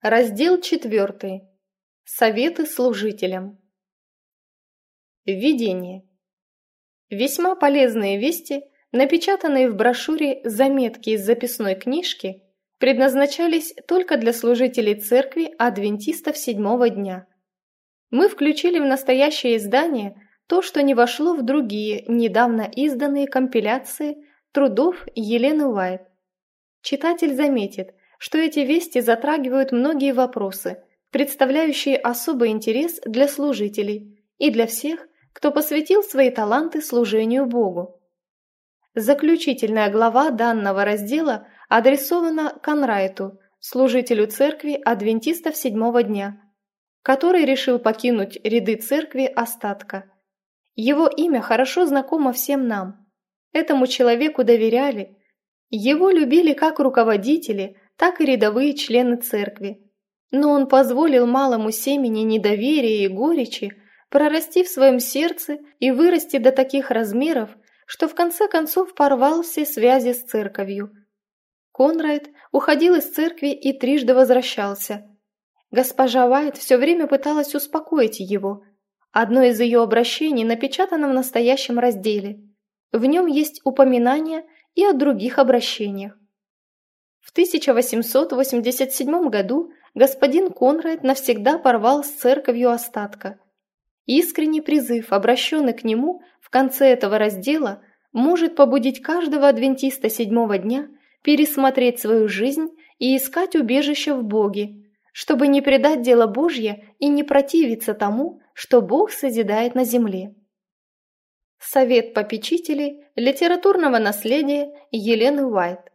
Раздел 4. Советы служителям. Введение. Весьма полезные вести, напечатанные в брошюре «Заметки из записной книжки», предназначались только для служителей церкви адвентистов седьмого дня. Мы включили в настоящее издание то, что не вошло в другие, недавно изданные компиляции трудов Елены Уайт. Читатель заметит, что эти вести затрагивают многие вопросы, представляющие особый интерес для служителей и для всех, кто посвятил свои таланты служению Богу. Заключительная глава данного раздела адресована Конрайту, служителю церкви адвентистов седьмого дня, который решил покинуть ряды церкви Остатка. Его имя хорошо знакомо всем нам. Этому человеку доверяли, его любили как руководители, так и рядовые члены церкви. Но он позволил малому семени недоверия и горечи прорасти в своем сердце и вырасти до таких размеров, что в конце концов порвал все связи с церковью. Конрайт уходил из церкви и трижды возвращался. Госпожа Уайт все время пыталась успокоить его. Одно из ее обращений напечатано в настоящем разделе. В нем есть упоминания и о других обращениях. В 1887 году господин Конрайт навсегда порвал с церковью Остатка. Искренний призыв, обращенный к нему в конце этого раздела, может побудить каждого адвентиста седьмого дня пересмотреть свою жизнь и искать убежище в Боге, чтобы не предать дело Божье и не противиться тому, что Бог созидает на земле. Совет попечителей литературного наследия Елены Уайт.